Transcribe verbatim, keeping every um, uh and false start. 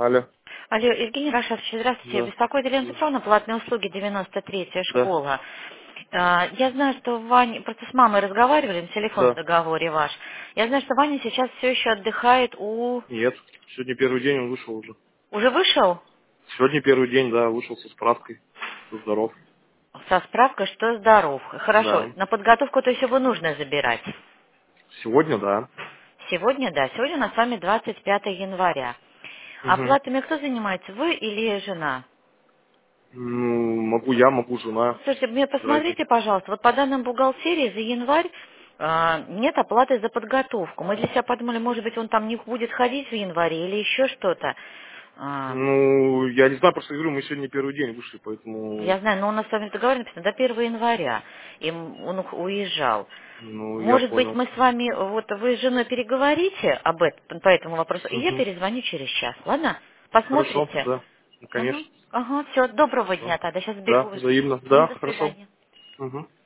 Алло. Алло, Евгений Рашевич, здравствуйте. Да. Беспокоит Елена Петровна, платные услуги, девяносто третья Да. школа. А, Я знаю, что Ваня, просто с мамой разговаривали, на телефон в Да. договоре ваш. Я знаю, что Ваня сейчас все еще отдыхает у... Нет. Сегодня первый день он вышел уже. Уже вышел? Сегодня первый день, да, вышел со справкой. Что здоров. Со справкой, что здоров. Хорошо, Да. на подготовку то есть его нужно забирать. Сегодня, да. Сегодня, да, сегодня у нас с вами двадцать пятое января. Угу. Оплатами кто занимается, вы или жена? Ну, могу я, могу жена. Слушайте, мне Разница. посмотрите, пожалуйста, вот по данным бухгалтерии за январь а, нет оплаты за подготовку. Мы для себя подумали, может быть, он там не будет ходить в январе или еще что-то. А, Ну, я не знаю, просто говорю, мы сегодня первый день вышли, поэтому, я знаю, но у нас с вами в договоре написано до первого января, и м- он ух- уезжал. ну, я Может быть, понял. мы с вами, вот вы с женой переговорите об этом, по этому вопросу, и я Угу. перезвоню через час, ладно? Хорошо, Посмотрите? да. Ну, Ага, конечно. ага, все, доброго Всё. дня тогда, сейчас Да, бегу. взаимно. Мгм, Да, до хорошо. свидания. Угу.